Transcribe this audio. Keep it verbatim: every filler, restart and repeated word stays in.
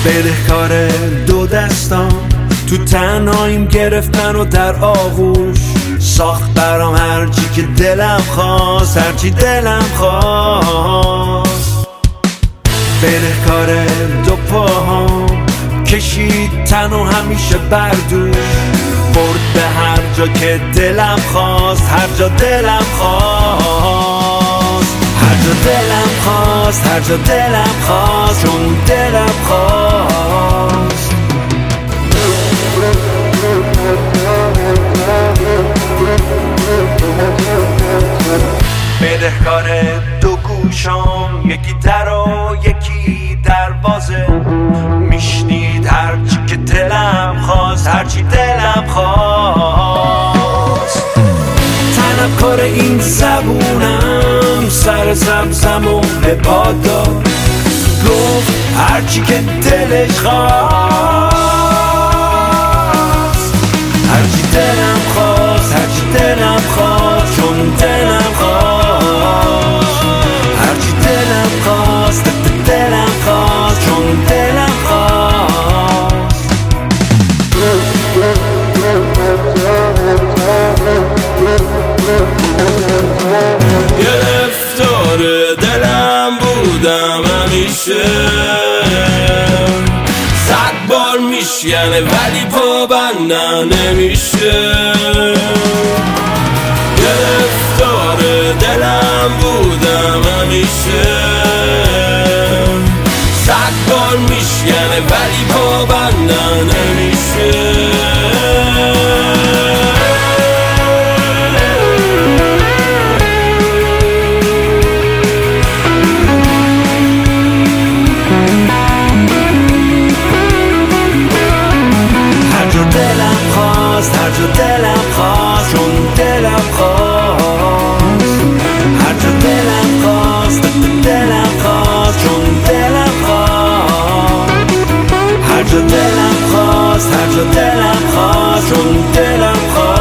بدهکار دو دستان تو تنهاییم گرفتن و در آغوش ساخت برام هرچی که دلم خواست، هرچی دلم خواست. بدهکار دو پاهام کشید تن و همیشه بردوش برد به هر جا که دلم خواست، هر جا دلم خواست، هر جا دلم خواست، هر جا دلم خواست، چون دلم خواست. بدهکار دو گوشام، یکی در و یکی دروازه، میشنید هرچی که دلم خواست، هرچی دلم خواست. طلبکار این زبونم سر سبزم و عباد داد، گفت هرچی که دلش خواست، هرچی دلم خواست، هرچی دلم خواست، چون دلم خواست، هرچی دلم خواست، دلم خواست، چون دلم خواست. گرفتار دلم بودم همیشه، صد بار میشکنه ولی پابندم نمیشه. گرفتار دلم بودم همیشه، صد بار میشکنه ولی پابندم نمیشه. هر جا دلم خواست، چون دلم خواست، هر جا دلم خواست، دلم خواست، چون دلم خواست، هر جا دلم خواست، هر جا دلم خواست، چون دلم خواست.